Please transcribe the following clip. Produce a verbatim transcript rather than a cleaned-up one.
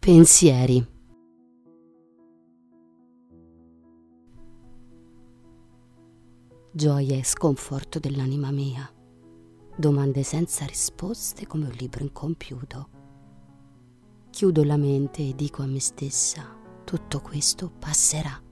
Pensieri. Gioia e sconforto dell'anima mia, domande senza risposte come un libro incompiuto. Chiudo la mente e dico a me stessa: tutto questo passerà.